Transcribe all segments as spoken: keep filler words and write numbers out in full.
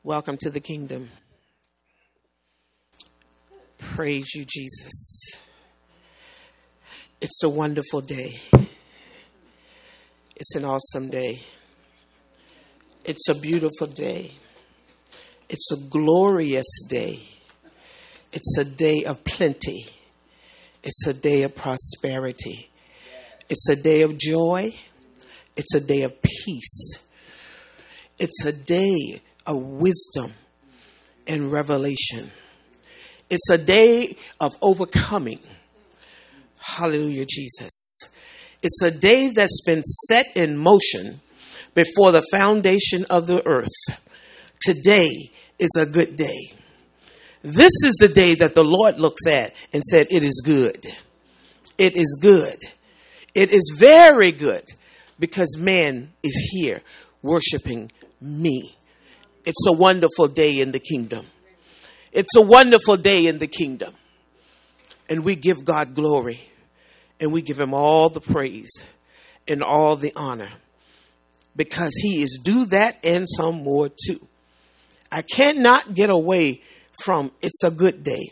Welcome to the kingdom. Praise you, Jesus. It's a wonderful day. It's an awesome day. It's a beautiful day. It's a glorious day. It's a day of plenty. It's a day of prosperity. It's a day of joy. It's a day of peace. It's a day of wisdom and revelation. It's a day of overcoming. Hallelujah, Jesus. It's a day that's been set in motion before the foundation of the earth. Today is a good day. This is the day that the Lord looks at and said, it is good. It is good. It is very good because man is here worshiping me. It's a wonderful day in the kingdom. It's a wonderful day in the kingdom. And we give God glory. And we give him all the praise and all the honor. Because he is due that and some more too. I cannot get away from it's a good day.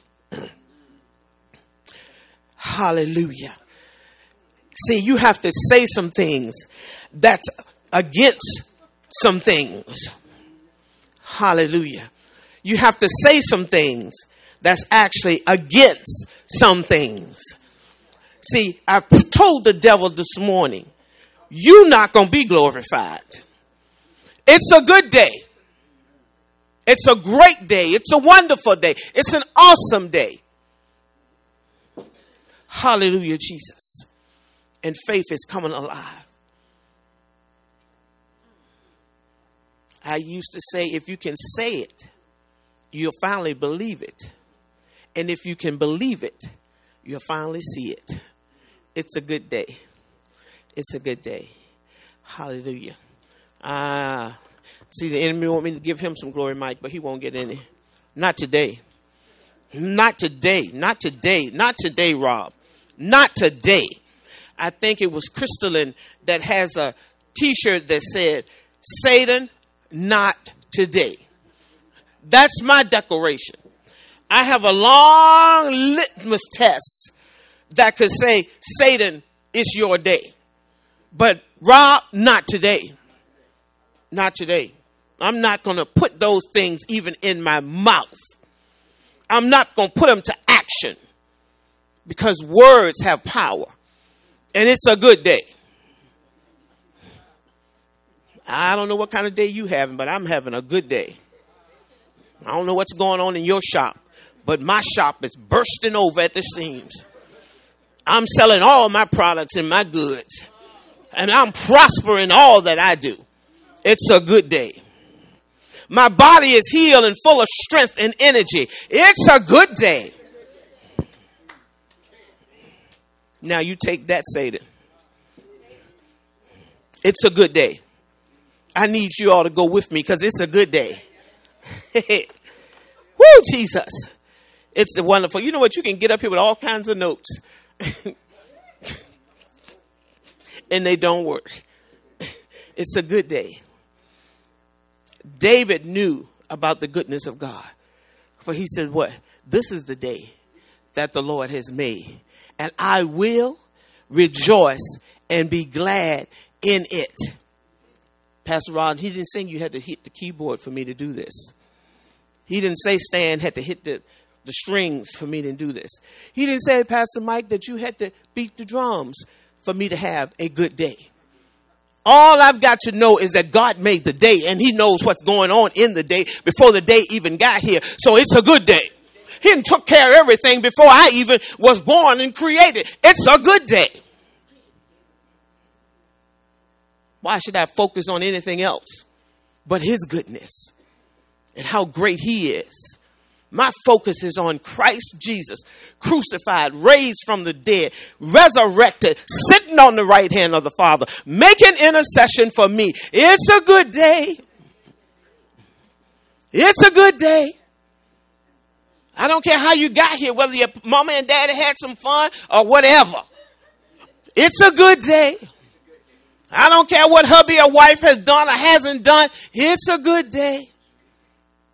Hallelujah. See, you have to say some things that's against some things. Hallelujah. You have to say some things that's actually against some things. See, I told the devil this morning, you're not going to be glorified. It's a good day. It's a great day. It's a wonderful day. It's an awesome day. Hallelujah, Jesus. And faith is coming alive. I used to say, if you can say it, you'll finally believe it. And if you can believe it, you'll finally see it. It's a good day. It's a good day. Hallelujah. Ah, see, the enemy want me to give him some glory, Mike, but he won't get any. Not today. Not today. Not today. Not today, Rob. Not today. I think it was Crystalline that has a t-shirt that said, Satan, not today. That's my declaration. I have a long litmus test that could say, Satan, it's your day. But Rob, not today. Not today. I'm not going to put those things even in my mouth. I'm not going to put them to action because words have power. And it's a good day. I don't know what kind of day you having, but I'm having a good day. I don't know what's going on in your shop, but my shop is bursting over at the seams. I'm selling all my products and my goods, and I'm prospering all that I do. It's a good day. My body is healed and full of strength and energy. It's a good day. Now you take that, Satan. It's a good day. I need you all to go with me because it's a good day. Woo, Jesus. It's wonderful. You know what? You can get up here with all kinds of notes. And they don't work. It's a good day. David knew about the goodness of God. For he said, what? This is the day that the Lord has made. And I will rejoice and be glad in it. Pastor Ron, he didn't say you had to hit the keyboard for me to do this. He didn't say Stan had to hit the, the strings for me to do this. He didn't say, Pastor Mike, that you had to beat the drums for me to have a good day. All I've got to know is that God made the day and he knows what's going on in the day before the day even got here. So it's a good day. He didn't took care of everything before I even was born and created. It's a good day. Why should I focus on anything else but his goodness and how great he is? My focus is on Christ Jesus, crucified, raised from the dead, resurrected, sitting on the right hand of the Father, making intercession for me. It's a good day. It's a good day. I don't care how you got here, whether your mama and daddy had some fun or whatever. It's a good day. I don't care what hubby or wife has done or hasn't done. It's a good day.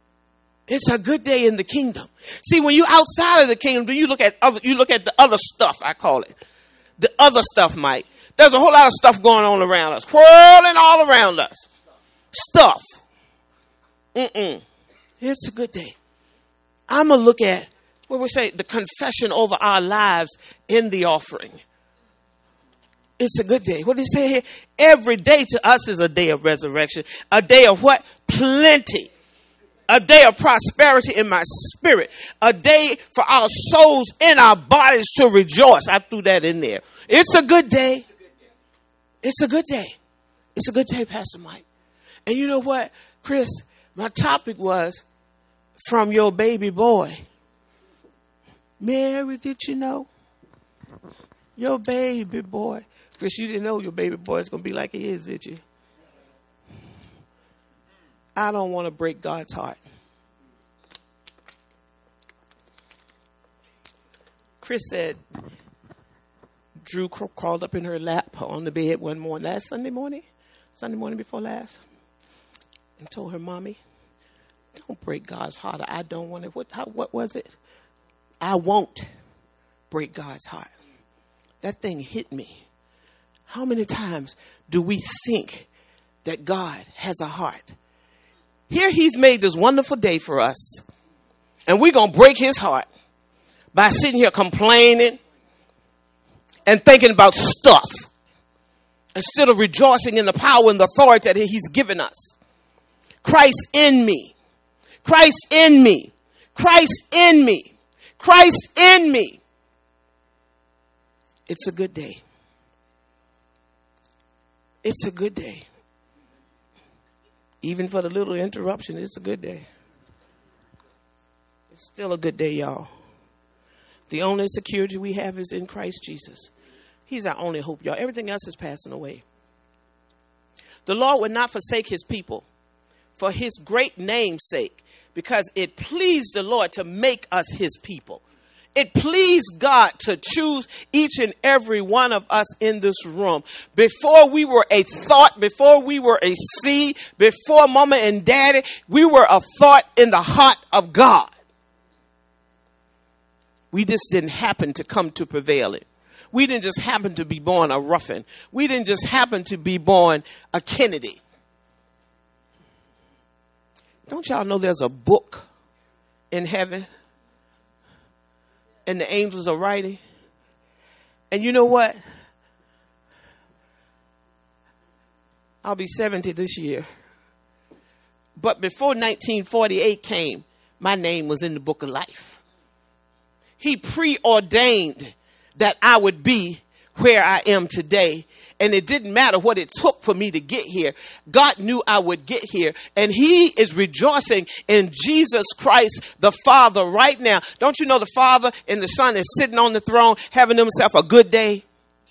It's a good day in the kingdom. See, when you're outside of the kingdom, then you look at other, you look at the other stuff, I call it. The other stuff, Mike. There's a whole lot of stuff going on around us, whirling all around us. Stuff. Mm-mm. It's a good day. I'm going to look at what we say, the confession over our lives in the offering. It's a good day. What did he say here? Every day to us is a day of resurrection. A day of what? Plenty. A day of prosperity in my spirit. A day for our souls in our bodies to rejoice. I threw that in there. It's a good day. It's a good day. It's a good day, Pastor Mike. And you know what, Chris? My topic was from your baby boy. Mary, did you know? Your baby boy. Chris, you didn't know your baby boy is going to be like he is, did you? I don't want to break God's heart. Chris said, Drew crawled up in her lap on the bed one morning, last Sunday morning, Sunday morning before last, and told her, Mommy, don't break God's heart. I don't want to. What, how, what was it? I won't break God's heart. That thing hit me. How many times do we think that God has a heart? Here he's made this wonderful day for us, and we're going to break his heart by sitting here complaining and thinking about stuff instead of rejoicing in the power and the authority that he's given us. Christ in me. Christ in me. Christ in me. Christ in me. It's a good day. It's a good day. Even for the little interruption, it's a good day. It's still a good day, y'all. The only security we have is in Christ Jesus. He's our only hope, y'all. Everything else is passing away. The Lord would not forsake his people for his great name's sake, because it pleased the Lord to make us his people. It pleased God to choose each and every one of us in this room. Before we were a thought, before we were a seed, before mama and daddy, we were a thought in the heart of God. We just didn't happen to come to prevail it. We didn't just happen to be born a Ruffin. We didn't just happen to be born a Kennedy. Don't y'all know there's a book in heaven? And the angels are writing. And you know what? I'll be seventy this year. But before nineteen forty-eight came, my name was in the book of life. He preordained that I would be where I am today. And it didn't matter what it took for me to get here. God knew I would get here. And he is rejoicing in Jesus Christ, the Father, right now. Don't you know the Father and the Son is sitting on the throne having himself a good day?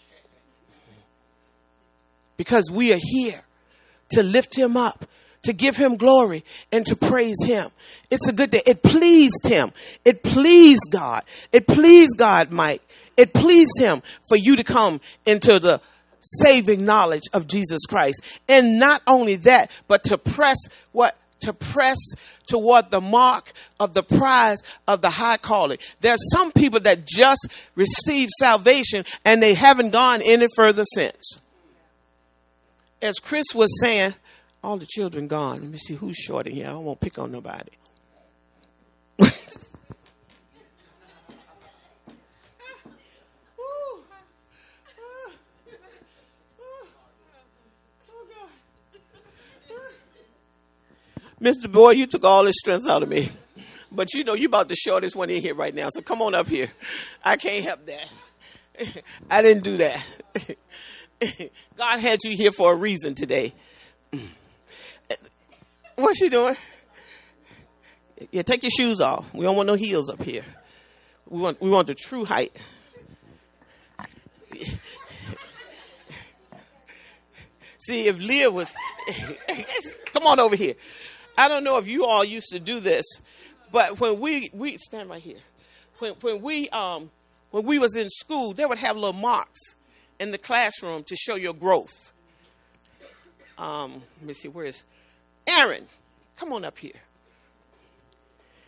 Because we are here to lift him up, to give him glory, and to praise him. It's a good day. It pleased him. It pleased God. It pleased God, Mike. It pleased him for you to come into the saving knowledge of Jesus Christ. And not only that, but to press what? To press toward the mark of the prize of the high calling. There's some people that just received salvation and they haven't gone any further since. As Chris was saying, all the children gone. Let me see who's short in here. I don't want to pick on nobody. Mister Boy, you took all the strength out of me. But you know, you about the shortest one in here right now. So come on up here. I can't help that. I didn't do that. God had you here for a reason today. What's she doing? Yeah, take your shoes off. We don't want no heels up here. We want we want the true height. See, if Leah was... Come on over here. I don't know if you all used to do this, but when we... we stand right here. When when we um when we was in school, they would have little marks in the classroom to show your growth. Um, let me see, where is Aaron? Come on up here.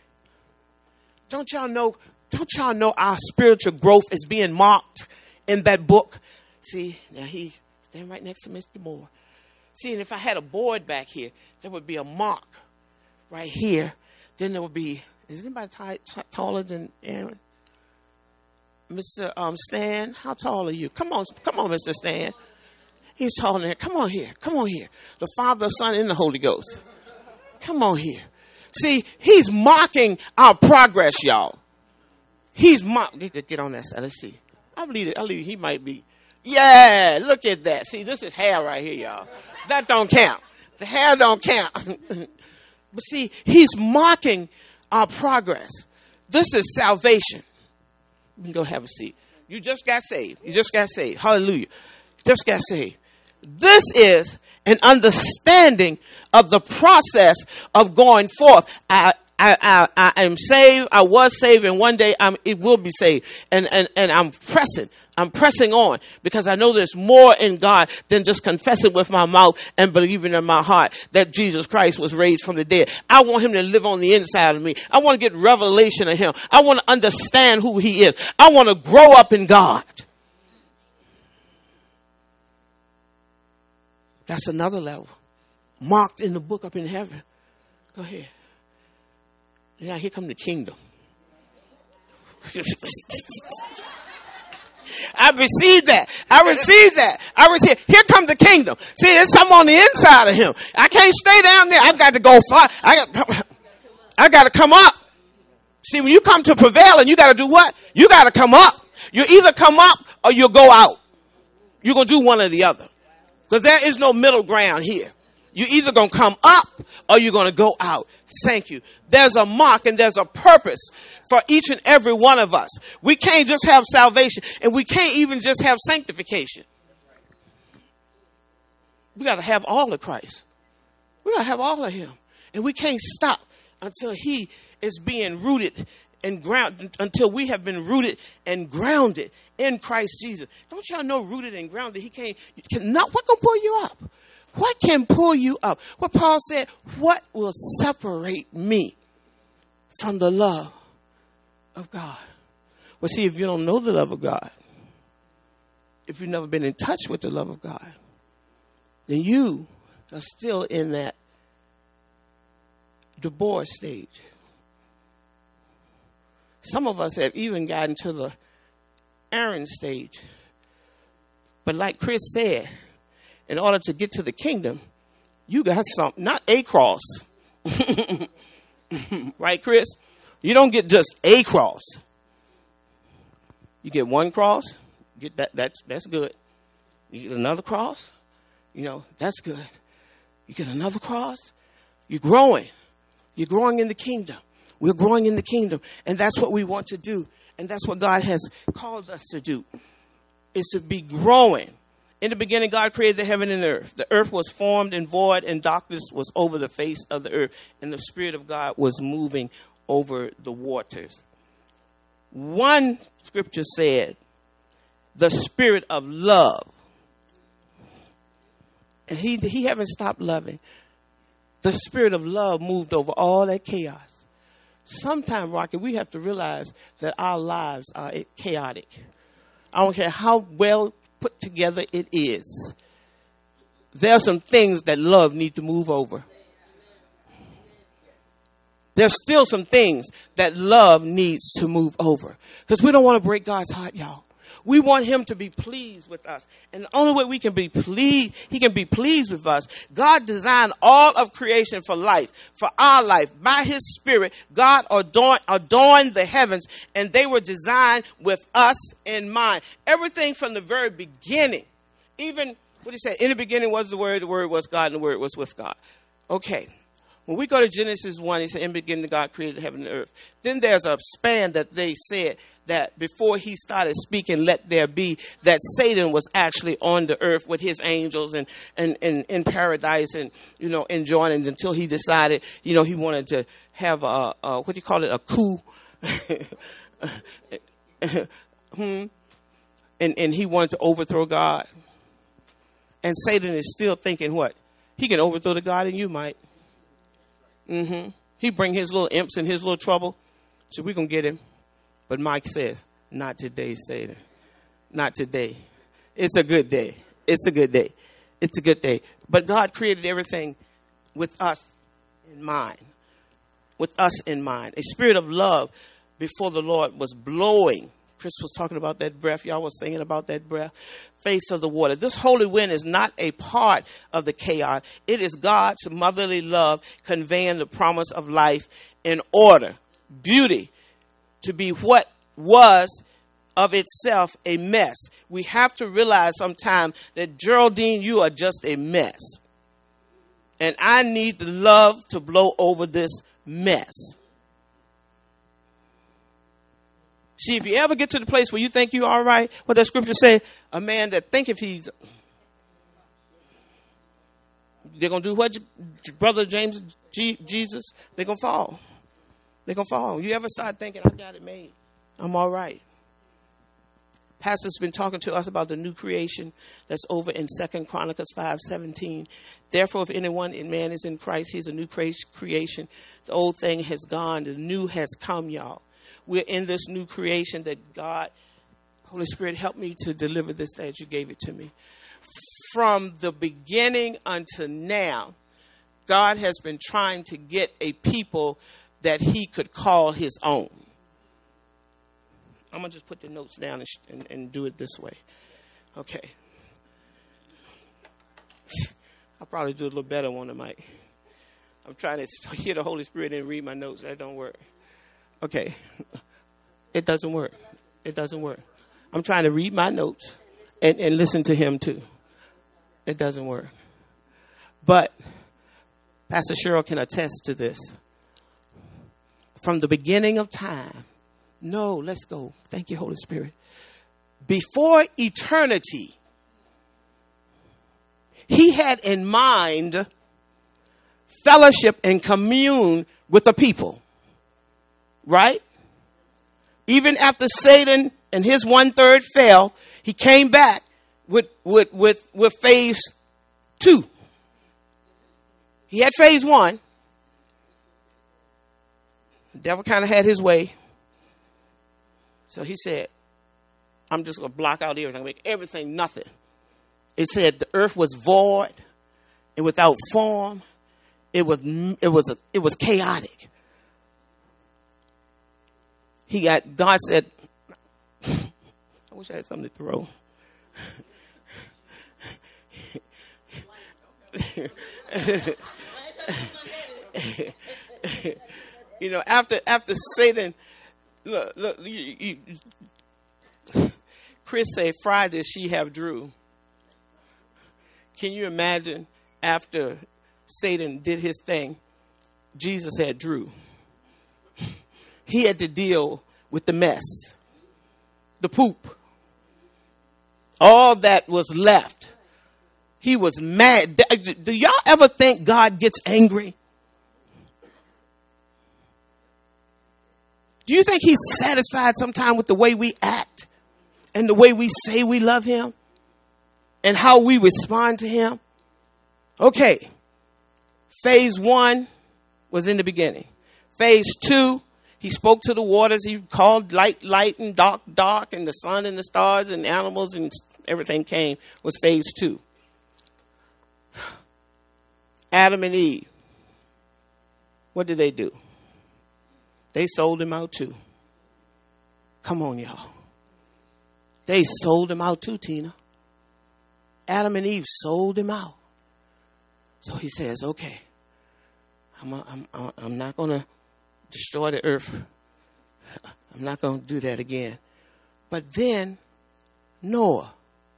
Don't y'all know, don't y'all know our spiritual growth is being marked in that book? See, now he's standing right next to Mister Moore. See, and if I had a board back here, there would be a mark right here. Then there would be, is anybody t- t- taller than Aaron? Mister Um, Stan, how tall are you? Come on, come on, Mister Stan. He's taller than, come on here, come on here. The Father, Son, and the Holy Ghost. Come on here. See, he's marking our progress, y'all. He's marking. Get on that side. Let's see. I believe it. I believe he might be. Yeah, look at that. See, this is hair right here, y'all. That don't count. The hair don't count. But see, he's marking our progress. This is salvation. You can go have a seat. You just got saved. You just got saved. Hallelujah. You just got saved. This is an understanding of the process of going forth. I, I, I, I am saved. I was saved, and one day I'm, it will be saved. And, and, and I'm pressing. I'm pressing on because I know there's more in God than just confessing with my mouth and believing in my heart that Jesus Christ was raised from the dead. I want him to live on the inside of me. I want to get revelation of him. I want to understand who he is. I want to grow up in God. That's another level. Marked in the book up in heaven. Go ahead. Now here come the kingdom. I received that. I received that. I received. Here comes the kingdom. See, there's something on the inside of him. I can't stay down there. I've got to go far. I got, I got to come up. See, when you come to prevail, and you got to do what? You got to come up. You either come up or you'll go out. You're going to do one or the other. Because there is no middle ground here. You're either going to come up or you're going to go out. Thank you. There's a mark and there's a purpose for each and every one of us. We can't just have salvation, and we can't even just have sanctification. We got to have all of Christ. We got to have all of him. And we can't stop until he is being rooted and grounded, until we have been rooted and grounded in Christ Jesus. Don't y'all know rooted and grounded? He can't, can not, what can pull you up? What can pull you up? What Paul said, what will separate me from the love of God? Well, see, if you don't know the love of God, if you've never been in touch with the love of God, then you are still in that divorce stage. Some of us have even gotten to the Aaron stage. But like Chris said, in order to get to the kingdom, you got something, not a cross. Right, Chris? You don't get just a cross. You get one cross, get that, that's, that's good. You get another cross, you know, that's good. You get another cross, you're growing. You're growing in the kingdom. We're growing in the kingdom. And that's what we want to do. And that's what God has called us to do, is to be growing. In the beginning, God created the heaven and the earth. The earth was formed and void, and darkness was over the face of the earth. And the Spirit of God was moving over the waters. One scripture said, the spirit of love. And he, he haven't stopped loving. The spirit of love moved over all that chaos. Sometime, Rocky, we have to realize that our lives are chaotic. I don't care how well put together it is. There are some things that love need to move over. There's still some things that love needs to move over. Because we don't want to break God's heart, y'all. We want him to be pleased with us. And the only way we can be pleased, he can be pleased with us. God designed all of creation for life, for our life. By his Spirit, God adorned, adorned the heavens, and they were designed with us in mind. Everything from the very beginning. Even, what he said, in the beginning was the Word, the Word was God, and the Word was with God. Okay. When we go to Genesis one, he said, in the beginning, God created heaven and earth. Then there's a span that they said that before he started speaking, let there be, that Satan was actually on the earth with his angels and, and, and in paradise and, you know, enjoying it until he decided, you know, he wanted to have a, a what do you call it, a coup. hmm. and, and he wanted to overthrow God. And Satan is still thinking what? He can overthrow the God in you, Mike. Mm-hmm. He bring his little imps and his little trouble So we're going to get him. But Mike says, not today, Satan. Not today. It's a good day. It's a good day. It's a good day. But God created everything with us in mind. With us in mind. A spirit of love before the Lord was blowing. Chris was talking about that breath. Y'all was singing about that breath. Face of the water. This holy wind is not a part of the chaos. It is God's motherly love conveying the promise of life in order. Beauty to be what was of itself a mess. We have to realize sometime that, Geraldine, you are just a mess. And I need the love to blow over this mess. See, if you ever get to the place where you think you're all right, what that scripture say, a man that thinketh he's, they're going to do what, Brother James, G, Jesus? They're going to fall. They're going to fall. You ever start thinking, I got it made. I'm all right. Pastor's been talking to us about the new creation that's over in Second Chronicles five seventeen. Therefore, if anyone in man is in Christ, he's a new creation. The old thing has gone. The new has come, y'all. We're in this new creation that God, Holy Spirit, help me to deliver this as you gave it to me. From the beginning until now, God has been trying to get a people that he could call his own. I'm going to just put the notes down and, and, and do it this way. Okay. I'll probably do a little better on the mic. I'm trying to hear the Holy Spirit and read my notes. That don't work. Okay. It doesn't work. It doesn't work. I'm trying to read my notes and, and listen to him too. It doesn't work. But Pastor Cheryl can attest to this. From the beginning of time, no, let's go. Thank you, Holy Spirit. Before eternity, he had in mind fellowship and commune with the people. Right? Even after Satan and his one third fell, he came back with, with, with, with phase two. He had phase one. The devil kind of had his way. So he said, I'm just going to block out everything, make everything nothing. It said the earth was void and without form. It was, it was, a, it was chaotic. He got, God said, I wish I had something to throw. You know, after, after Satan, look, look, you, you, Chris said, Friday she have Drew. Can you imagine after Satan did his thing, Jesus had Drew. He had to deal with the mess, the poop, all that was left. He was mad. Do y'all ever think God gets angry? Do you think he's satisfied sometime with the way we act and the way we say we love him and how we respond to him? Okay. Phase one was in the beginning. Phase two, he spoke to the waters. He called light, light, and dark, dark, and the sun and the stars and animals and everything came, was phase two. Adam and Eve, what did they do? They sold him out too. Come on, y'all. They sold him out too, Tina. Adam and Eve sold him out. So he says, okay, I'm, a, I'm, I'm not going to destroy the earth. I'm not going to do that again. But then Noah,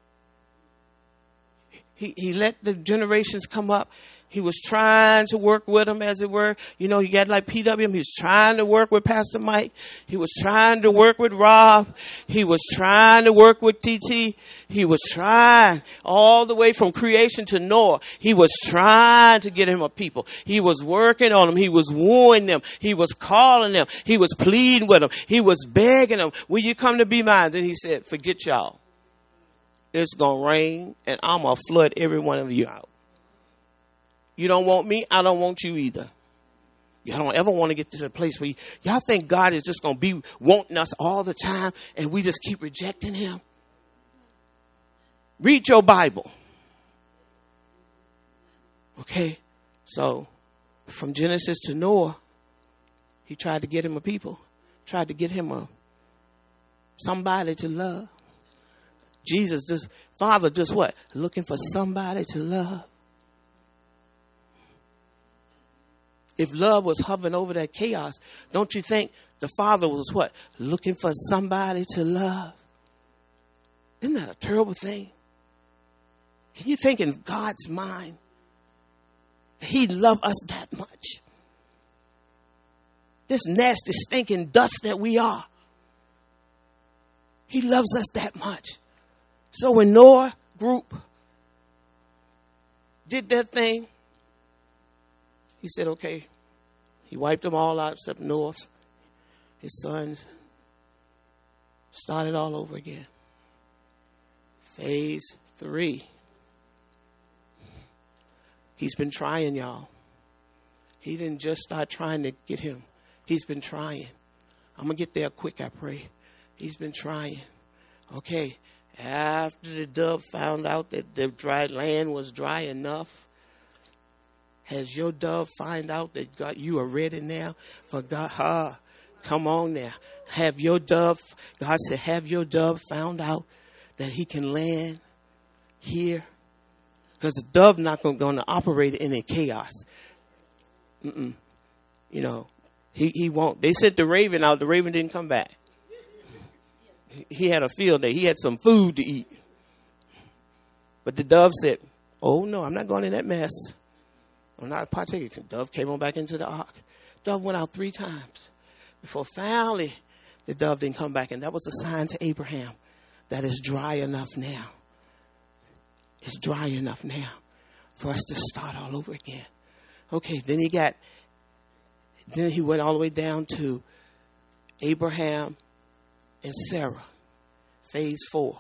he, he let the generations come up. He was trying to work with them, as it were. You know, he got like P W. He was trying to work with Pastor Mike. He was trying to work with Rob. He was trying to work with T T. He was trying all the way from creation to Noah. He was trying to get him a people. He was working on them. He was wooing them. He was calling them. He was pleading with them. He was begging them. Will you come to be mine? Then he said, forget y'all. It's going to rain and I'm going to flood every one of you out. You don't want me, I don't want you either. Y'all don't ever want to get to a place where you, y'all think God is just going to be wanting us all the time and we just keep rejecting him. Read your Bible. Okay, so from Genesis to Noah, he tried to get him a people, tried to get him a somebody to love. Jesus, just Father, just what? Looking for somebody to love. If love was hovering over that chaos, don't you think the Father was what? Looking for somebody to love. Isn't that a terrible thing? Can you think in God's mind that he loved us that much? This nasty, stinking dust that we are. He loves us that much. So when Noah group did that thing, he said, okay, he wiped them all out except Noah's, his sons. Started all over again. Phase three. He's been trying, y'all. He didn't just start trying to get him. He's been trying. I'm going to get there quick, I pray. He's been trying. Okay, after the dove found out that the dry land was dry enough, has your dove find out that God, you are ready now for God? Ha, come on now. Have your dove, God said, have your dove found out that he can land here? Because the dove not going to operate in a chaos. Mm-mm. You know, he, he won't. They sent the raven out. The raven didn't come back. He had a field day. He had some food to eat. But the dove said, oh, no, I'm not going in that mess. I'm not partaking. The dove came on back into the ark. Dove went out three times before finally the dove didn't come back. And that was a sign to Abraham that it's dry enough now. It's dry enough now for us to start all over again. Okay, then he got, then he went all the way down to Abraham and Sarah, phase four.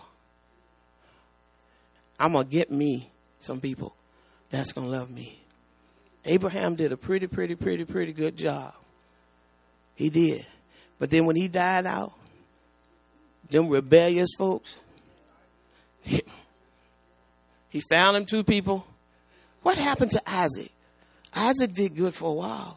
I'm going to get me some people that's going to love me. Abraham did a pretty, pretty, pretty, pretty good job. He did. But then when he died out, them rebellious folks, he, he found them two people. What happened to Isaac? Isaac did good for a while.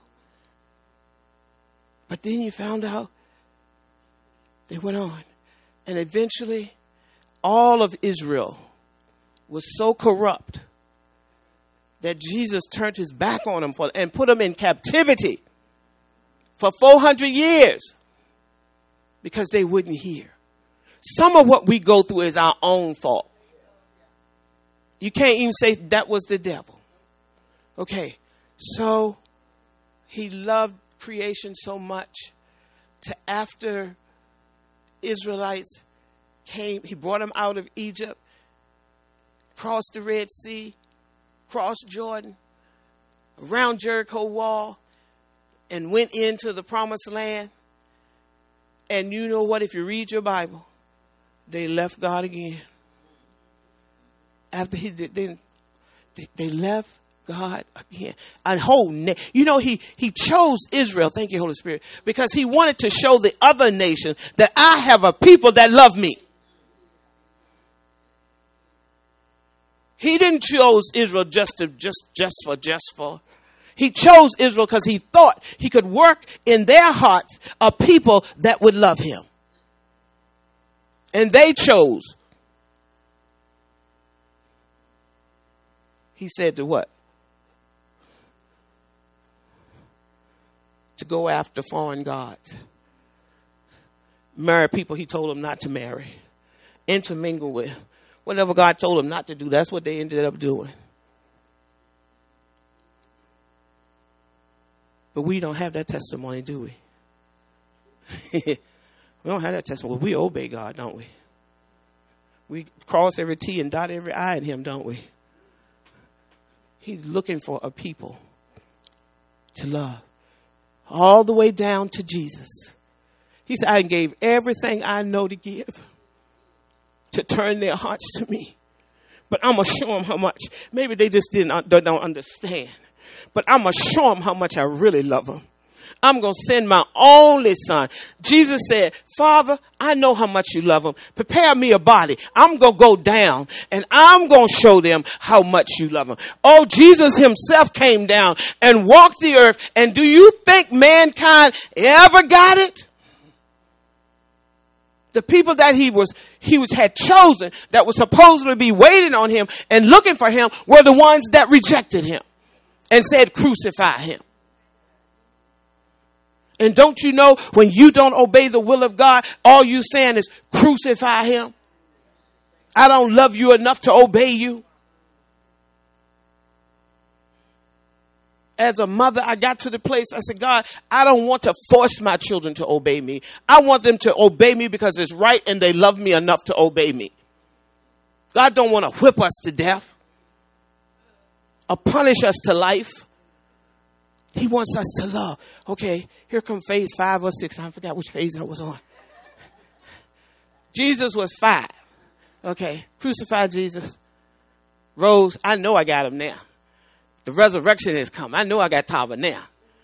But then you found out they went on. And eventually, all of Israel was so corrupt that Jesus turned his back on them for, and put them in captivity for four hundred years because they wouldn't hear. Some of what we go through is our own fault. You can't even say that was the devil. Okay, so he loved creation so much to after Israelites came, he brought them out of Egypt, crossed the Red Sea, crossed Jordan, around Jericho wall, and went into the promised land. And you know what? If you read your Bible, they left God again. After he did, they, they left God again. A whole, na- you know, he, he chose Israel. Thank you, Holy Spirit, because he wanted to show the other nations that I have a people that love me. He didn't choose Israel just to just just for just for. He chose Israel because he thought he could work in their hearts a people that would love him. And they chose. He said to what? To go after foreign gods. Marry people he told them not to marry. Intermingle with. Whatever God told them not to do, that's what they ended up doing. But we don't have that testimony, do we? We don't have that testimony. We obey God, don't we? We cross every T and dot every I in him, don't we? He's looking for a people to love. All the way down to Jesus. He said, I gave everything I know to give to turn their hearts to me. But I'm going to show them how much. Maybe they just didn't they don't understand. But I'm going to show them how much I really love them. I'm going to send my only son. Jesus said, Father, I know how much you love them. Prepare me a body. I'm going to go down and I'm going to show them how much you love them. Oh, Jesus himself came down and walked the earth. And do you think mankind ever got it? The people that he was, he was, had chosen that was supposedly be waiting on him and looking for him were the ones that rejected him and said, crucify him. And don't you know when you don't obey the will of God, all you saying is crucify him. I don't love you enough to obey you. As a mother, I got to the place, I said, God, I don't want to force my children to obey me. I want them to obey me because it's right and they love me enough to obey me. God don't want to whip us to death or punish us to life. He wants us to love. Okay, here come phase five or six. I forgot which phase I was on. Jesus was five. Okay, crucified Jesus. Rose, I know I got him now. The resurrection has come. I know I got Tava now.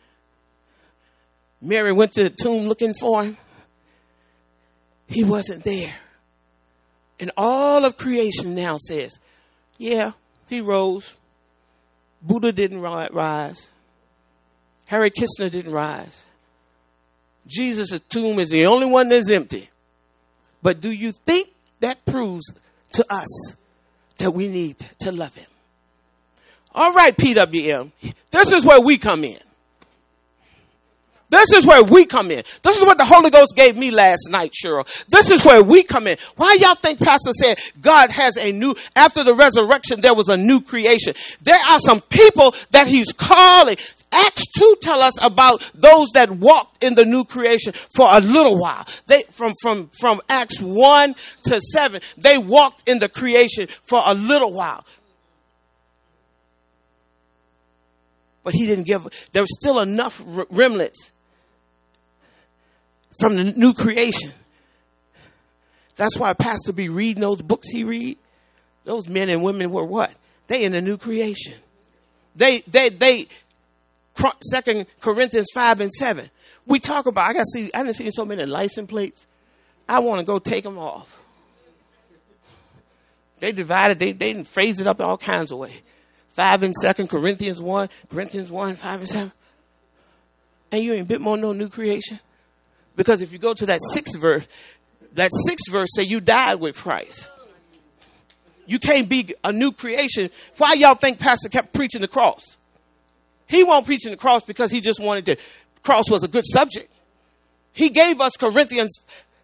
Mary went to the tomb looking for him. He wasn't there. And all of creation now says, yeah, he rose. Buddha didn't rise. Harry Kistner didn't rise. Jesus' tomb is the only one that's empty. But do you think that proves to us that we need to love him? All right, P W M, this is where we come in. This is where we come in. This is what the Holy Ghost gave me last night, Cheryl. This is where we come in. Why y'all think Pastor said God has a new, after the resurrection, there was a new creation? There are some people that he's calling. Acts two tell us about those that walked in the new creation for a little while. They, from, from, from Acts one to seven, they walked in the creation for a little while. But he didn't give, there was still enough remnants from the new creation. That's why Pastor be reading those books he read. Those men and women were what? They in the new creation. They, they, they, Second Corinthians five and seven. We talk about, I got to see, I didn't see so many license plates. I want to go take them off. They divided, they, they didn't phrase it up in all kinds of ways. Five and Second Corinthians one, Corinthians one, five and seven. And you ain't a bit more no new creation. Because if you go to that sixth verse, that sixth verse say you died with Christ. You can't be a new creation. Why y'all think Pastor kept preaching the cross? He won't preaching the cross because he just wanted to, cross was a good subject. He gave us Corinthians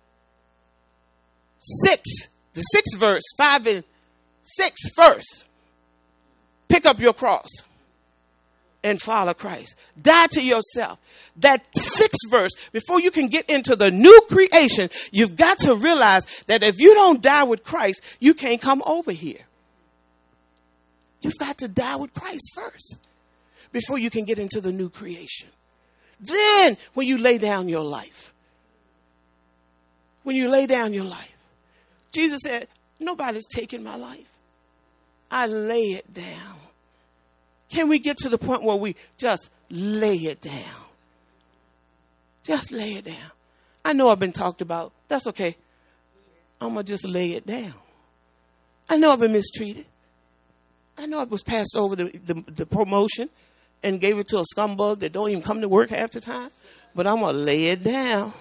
six, the sixth verse, five and six first. Pick up your cross and follow Christ. Die to yourself. That sixth verse, before you can get into the new creation, you've got to realize that if you don't die with Christ, you can't come over here. You've got to die with Christ first before you can get into the new creation. Then, when you lay down your life, when you lay down your life, Jesus said, nobody's taking my life. I lay it down. Can we get to the point where we just lay it down? Just lay it down. I know I've been talked about. That's okay. I'm going to just lay it down. I know I've been mistreated. I know I was passed over the, the, the promotion and gave it to a scumbag that don't even come to work half the time. But I'm going to lay it down.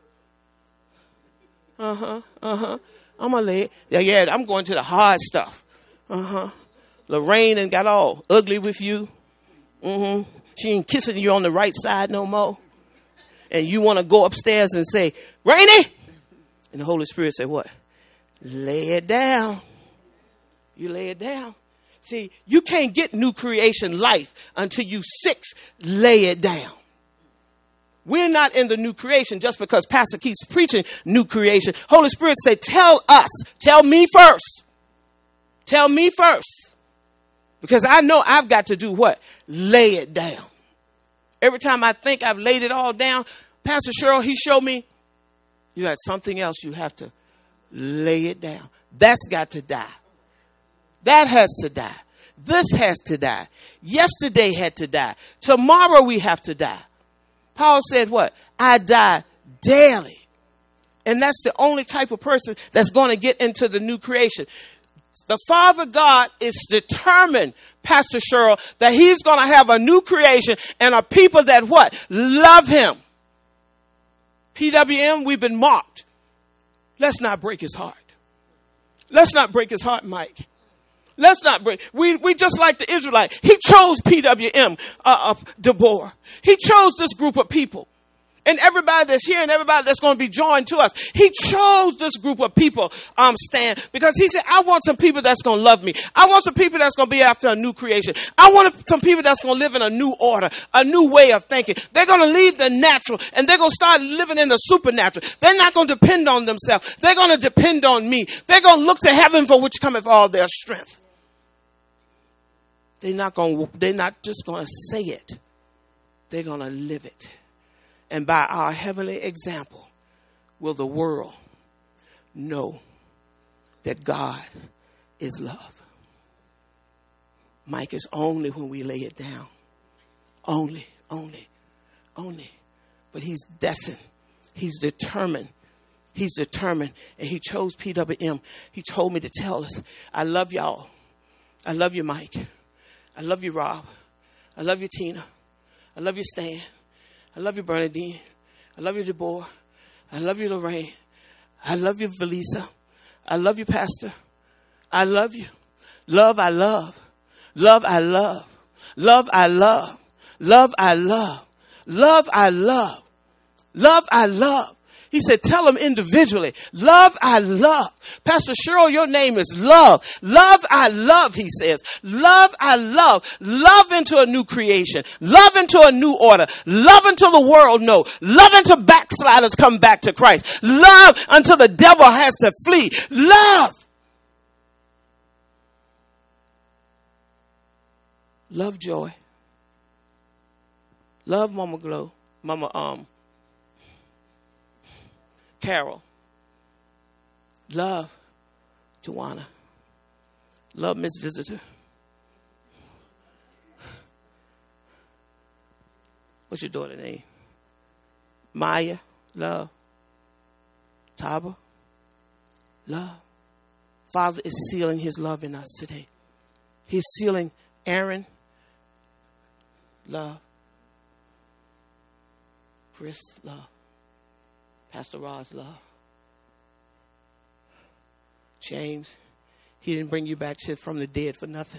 Uh-huh, uh-huh. I'm going to lay it. Yeah, yeah, I'm going to the hard stuff. Uh-huh. Lorraine and got all ugly with you. Mm-hmm. She ain't kissing you on the right side no more. And you want to go upstairs and say, Rainey. And the Holy Spirit say what? Lay it down. You lay it down. See, you can't get new creation life until you six lay it down. We're not in the new creation just because Pastor keeps preaching new creation. Holy Spirit say, tell us, tell me first. Tell me first. Because I know I've got to do what? Lay it down. Every time I think I've laid it all down, Pastor Cheryl, he showed me, you got something else you have to lay it down. That's got to die. That has to die. This has to die. Yesterday had to die. Tomorrow we have to die. Paul said what? I die daily. And that's the only type of person that's going to get into the new creation. The Father God is determined, Pastor Cheryl, that he's going to have a new creation and a people that what? Love him. P W M, we've been mocked. Let's not break his heart. Let's not break his heart, Mike. Let's not break. We we just like the Israelite. He chose P W M, uh, uh, Deborah. He chose this group of people. And everybody that's here and everybody that's going to be joined to us. He chose this group of people, um, Stan, because he said, I want some people that's going to love me. I want some people that's going to be after a new creation. I want some people that's going to live in a new order, a new way of thinking. They're going to leave the natural and they're going to start living in the supernatural. They're not going to depend on themselves. They're going to depend on me. They're going to look to heaven for which cometh all their strength. They're not going, they're not just going to say it. They're going to live it. And by our heavenly example, will the world know that God is love. Mike, is only when we lay it down. Only, only, only. But he's destined. He's determined. He's determined. And he chose P W M. He told me to tell us, I love y'all. I love you, Mike. I love you, Rob. I love you, Tina. I love you, Stan. I love you, Bernadine. I love you, Deborah. I love you, Lorraine. I love you, Valisa. I love you, Pastor. I love you. Love, I love. Love, I love. Love, I love. Love, I love. Love, I love. Love, I love. He said, tell them individually. Love, I love. Pastor Cheryl, your name is love. Love, I love, he says. Love, I love. Love into a new creation. Love into a new order. Love until the world know. Love until backsliders come back to Christ. Love until the devil has to flee. Love. Love Joy. Love Mama Glow. Mama, um, Carol. Love Tawana. Love Miss Visitor. What's your daughter's name? Maya. Love. Taba. Love. Father is sealing his love in us today. He's sealing Aaron. Love. Chris. Love. Pastor Roz, love. James, he didn't bring you back from the dead for nothing.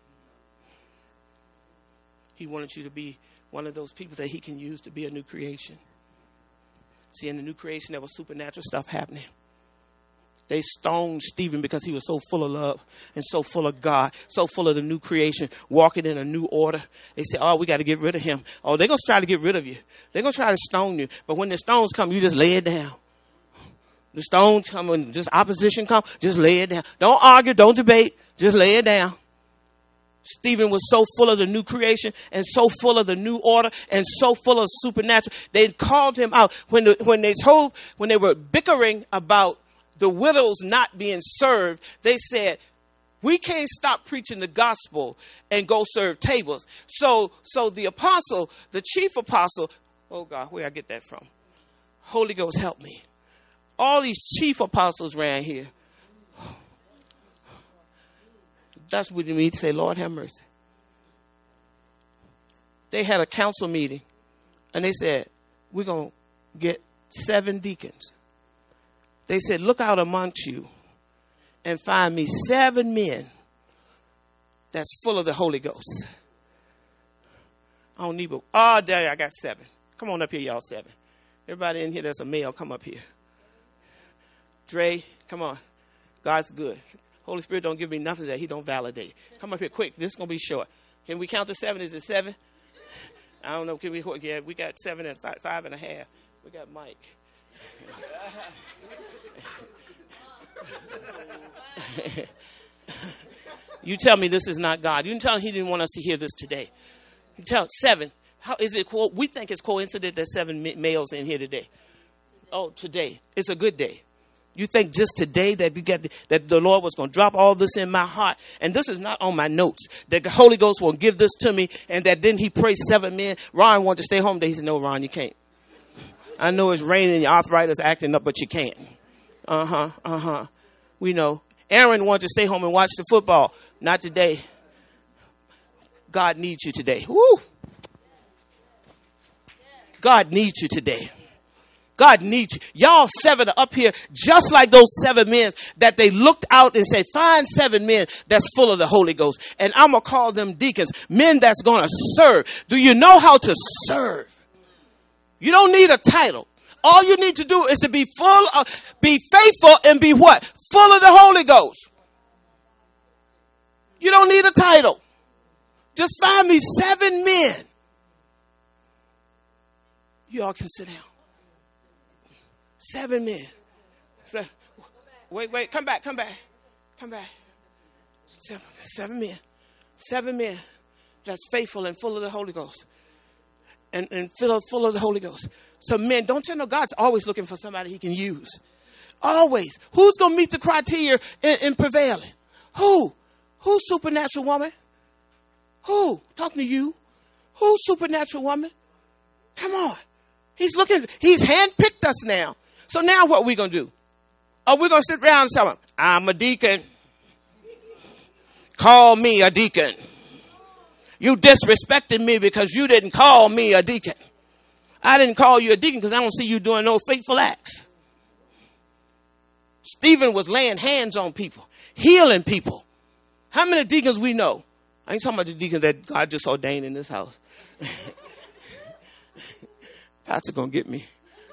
He wanted you to be one of those people that he can use to be a new creation. See, in the new creation, there was supernatural stuff happening. They stoned Stephen because he was so full of love and so full of God, so full of the new creation, walking in a new order. They said, oh, we got to get rid of him. Oh, they're going to try to get rid of you. They're going to try to stone you. But when the stones come, you just lay it down. The stones come and just opposition come, just lay it down. Don't argue, don't debate, just lay it down. Stephen was so full of the new creation and so full of the new order and so full of supernatural. They called him out when the, when they told, when they were bickering about the widows not being served. They said, we can't stop preaching the gospel and go serve tables. So, so the apostle, the chief apostle, oh God, where I get that from? Holy Ghost, help me. All these chief apostles ran here. That's what you mean to say, Lord have mercy. They had a council meeting and they said, we're going to get seven deacons. They said, look out amongst you and find me seven men that's full of the Holy Ghost. I don't need, but, oh, there, I got seven. Come on up here, y'all, seven. Everybody in here that's a male, come up here. Dre, come on. God's good. Holy Spirit don't give me nothing that he don't validate. Come up here quick. This is going to be short. Can we count to seven? Is it seven? I don't know. Can we? Yeah, we got seven and five, five and a half. We got Mike. You tell me this is not God. You can tell him he didn't want us to hear this today. You tell seven. How is it? Co- we think it's coincident that seven males in here today. Oh, today. It's a good day. You think just today that we get that the Lord was going to drop all this in my heart, and this is not on my notes, that the Holy Ghost will give this to me, and that then he prayed seven men. Ron wanted to stay home. He said, no, Ron, you can't. I know it's raining, your arthritis acting up, but you can't. Uh-huh, uh-huh. We know. Aaron wanted to stay home and watch the football. Not today. God needs you today. Woo! God needs you today. God needs you. Y'all seven are up here just like those seven men that they looked out and said, find seven men that's full of the Holy Ghost. And I'm going to call them deacons, men that's going to serve. Do you know how to serve? You don't need a title. All you need to do is to be full of, be faithful and be what? Full of the Holy Ghost. You don't need a title. Just find me seven men. You all can sit down. Seven men. Wait, wait, come back, come back, come back. Seven, seven men. Seven men that's faithful and full of the Holy Ghost. And, and full, full of the Holy Ghost. So men, don't you know God's always looking for somebody he can use. Always. Who's going to meet the criteria in, in prevailing? Who? Who's supernatural woman? Who? Talking to you. Who's supernatural woman? Come on. He's looking. He's handpicked us now. So now what are we going to do? Are we going to sit around and tell him, I'm a deacon. Call me a deacon. You disrespected me because you didn't call me a deacon. I didn't call you a deacon because I don't see you doing no faithful acts. Stephen was laying hands on people, healing people. How many deacons we know? I ain't talking about the deacons that God just ordained in this house. Pastor gonna get me.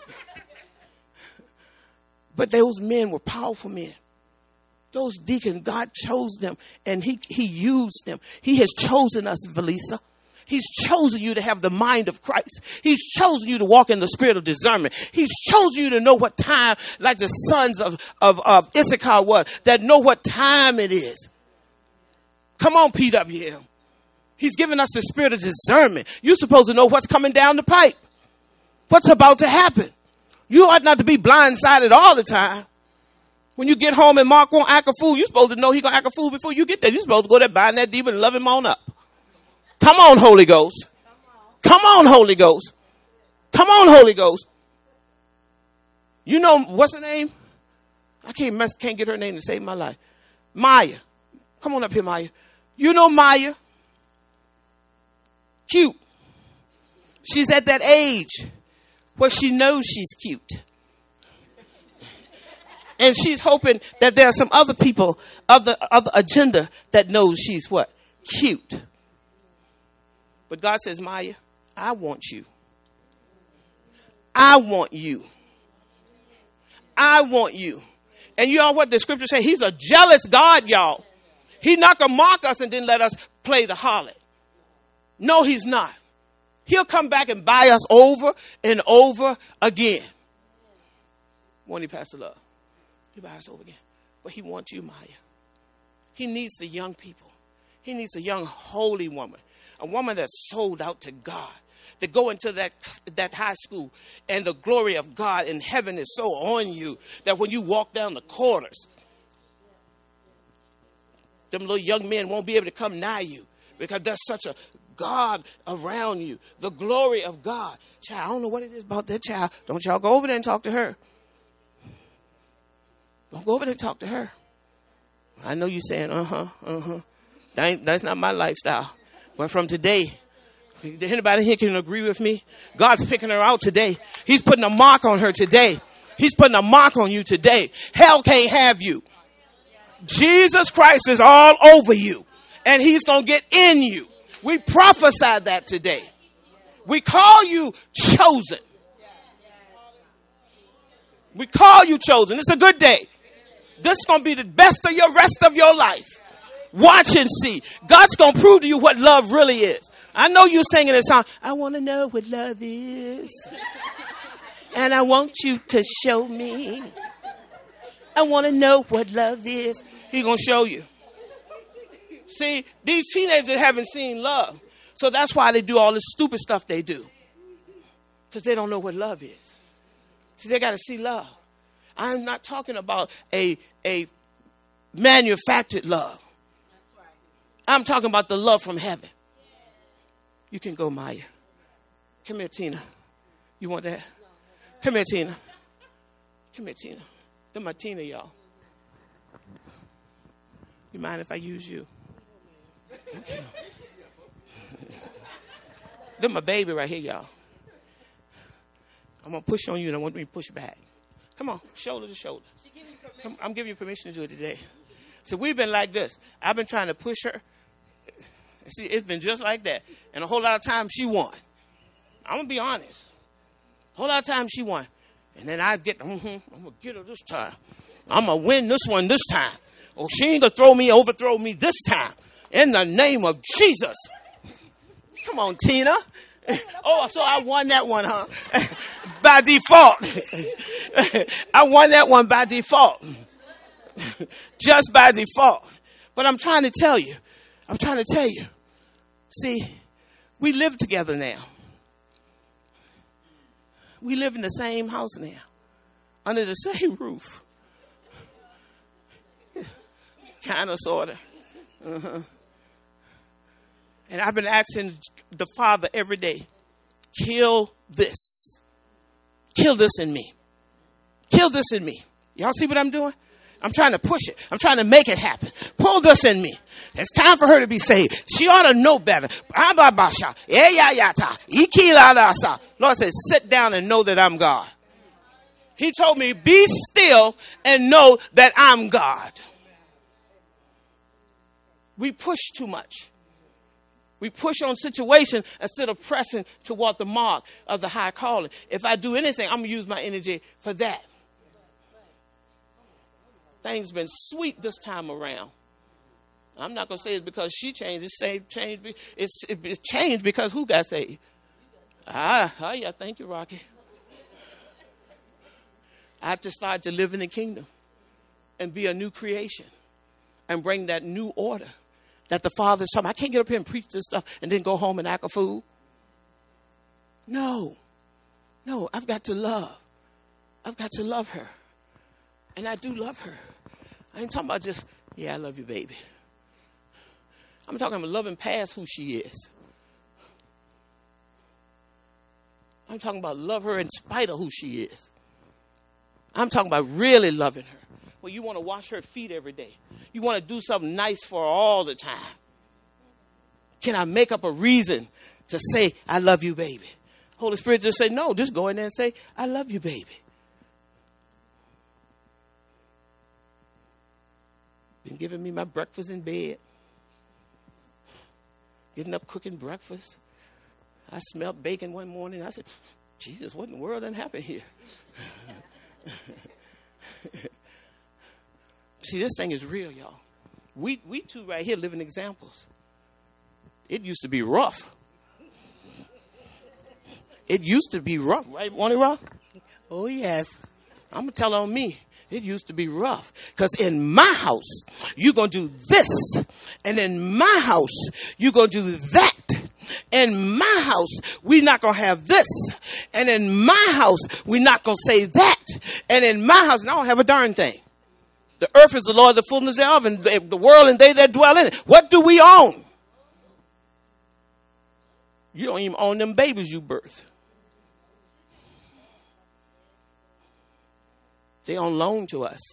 But those men were powerful men. Those deacons, God chose them and he, he used them. He has chosen us, Valisa. He's chosen you to have the mind of Christ. He's chosen you to walk in the spirit of discernment. He's chosen you to know what time, like the sons of, of, of Issachar was, that know what time it is. Come on, P W M. He's given us the spirit of discernment. You're supposed to know what's coming down the pipe. What's about to happen. You ought not to be blindsided all the time. When you get home and Mark won't act a fool, you're supposed to know he's going to act a fool before you get there. You're supposed to go there, bind that demon and love him on up. Come on, Holy Ghost. Come on, Holy Ghost. Come on, Holy Ghost. You know, what's her name? I can't mess, can't get her name to save my life. Maya. Come on up here, Maya. You know Maya. Cute. She's at that age where she knows she's cute. And she's hoping that there are some other people, other, other agenda that knows she's what? Cute. But God says, Maya, I want you. I want you. I want you. And you know what the scripture says? He's a jealous God, y'all. He's not going to mock us and then let us play the harlot. No, he's not. He'll come back and buy us over and over again. Won't he, Pastor Love? He'll buy us over again. But he wants you, Maya. He needs the young people. He needs a young holy woman. A woman that's sold out to God. To go into that, that high school and the glory of God in heaven is so on you that when you walk down the corridors, them little young men won't be able to come nigh you because there's such a God around you. The glory of God. Child, I don't know what it is about that child. Don't y'all go over there and talk to her. Don't go over there and talk to her. I know you're saying, uh-huh, uh-huh. That ain't, that's not my lifestyle. But from today, anybody here can agree with me? God's picking her out today. He's putting a mark on her today. He's putting a mark on you today. Hell can't have you. Jesus Christ is all over you. And he's going to get in you. We prophesy that today. We call you chosen. We call you chosen. It's a good day. This is going to be the best of your rest of your life. Watch and see. God's going to prove to you what love really is. I know you're singing this song. I want to know what love is. And I want you to show me. I want to know what love is. He's going to show you. See, these teenagers haven't seen love. So that's why they do all this stupid stuff they do. Because they don't know what love is. See, they got to see love. I'm not talking about a, a manufactured love. I'm talking about the love from heaven. You can go, Maya. Come here, Tina. You want that? Come here, Tina. Come here, Tina. They're my Tina, y'all. You mind if I use you? Okay. They're my baby right here, y'all. I'm going to push on you and I want me to push back. Come on, shoulder to shoulder. I'm, I'm giving you permission to do it today. So we've been like this. I've been trying to push her. See, it's been just like that. And a whole lot of times she won. I'm going to be honest. A whole lot of times she won. And then I get, mm-hmm, I'm going to get her this time. I'm going to win this one this time. Oh, she ain't going to throw me, overthrow me this time. In the name of Jesus. Come on, Tina. Oh, so I won that one, huh? By default. I won that one by default. Just by default. But I'm trying to tell you. I'm trying to tell you. See, we live together now. We live in the same house now. Under the same roof. Kind of, sort of. Uh-huh. And I've been asking the Father every day, kill this. Kill this in me. Kill this in me. Y'all see what I'm doing? I'm trying to push it. I'm trying to make it happen. Pull this in me. It's time for her to be saved. She ought to know better. Lord says, sit down and know that I'm God. He told me, be still and know that I'm God. We push too much. We push on situation instead of pressing toward the mark of the high calling. If I do anything, I'm going to use my energy for that. Things been sweet this time around. I'm not going to say it's because she changed. It's saved, changed. It's, it's changed because who got saved? Ah, oh yeah, thank you, Rocky. I have to start to live in the kingdom and be a new creation and bring that new order that the Father's talking. I can't get up here and preach this stuff and then go home and act a fool. No. No, I've got to love. I've got to love her. And I do love her. I ain't talking about just, yeah, I love you, baby. I'm talking about loving past who she is. I'm talking about love her in spite of who she is. I'm talking about really loving her. Well, you want to wash her feet every day. You want to do something nice for her all the time. Can I make up a reason to say, I love you, baby? Holy Spirit just say, no, just go in there and say, I love you, baby. Been giving me my breakfast in bed. Getting up, cooking breakfast. I smelled bacon one morning. I said, Jesus, what in the world done happened here? See, this thing is real, y'all. We we two right here living examples. It used to be rough. It used to be rough, right? Want it rough? Oh, yes. I'm going to tell on me. It used to be rough. Because in my house, you're going to do this. And in my house, you're going to do that. In my house, we're not going to have this. And in my house, we're not going to say that. And in my house, and I don't have a darn thing. The earth is the Lord, the fullness thereof, and the world and they that dwell in it. What do we own? You don't even own them babies you birth. They on loan to us.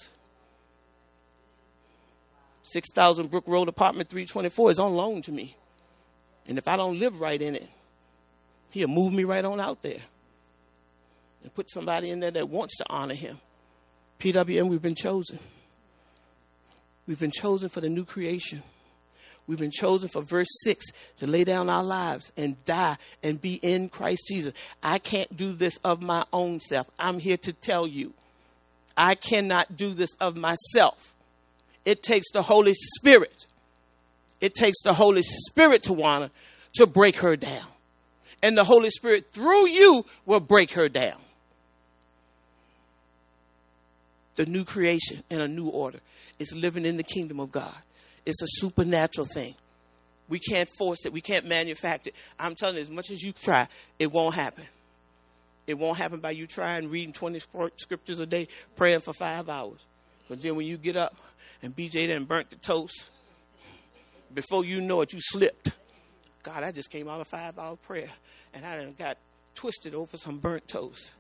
six thousand Brook Road, apartment three twenty-four is on loan to me. And if I don't live right in it, he'll move me right on out there. And put somebody in there that wants to honor him. P W M, we've been chosen. We've been chosen for the new creation. We've been chosen for verse six to lay down our lives and die and be in Christ Jesus. I can't do this of my own self. I'm here to tell you. I cannot do this of myself. It takes the Holy Spirit. It takes the Holy Spirit, Tawana, to break her down. And the Holy Spirit through you will break her down. The new creation and a new order is living in the kingdom of God. It's a supernatural thing. We can't force it. We can't manufacture it. I'm telling you, as much as you try, it won't happen. It won't happen by you trying, reading twenty scriptures a day, praying for five hours. But then when you get up and B J done burnt the toast, before you know it, you slipped. God, I just came out of five-hour prayer, and I done got twisted over some burnt toast.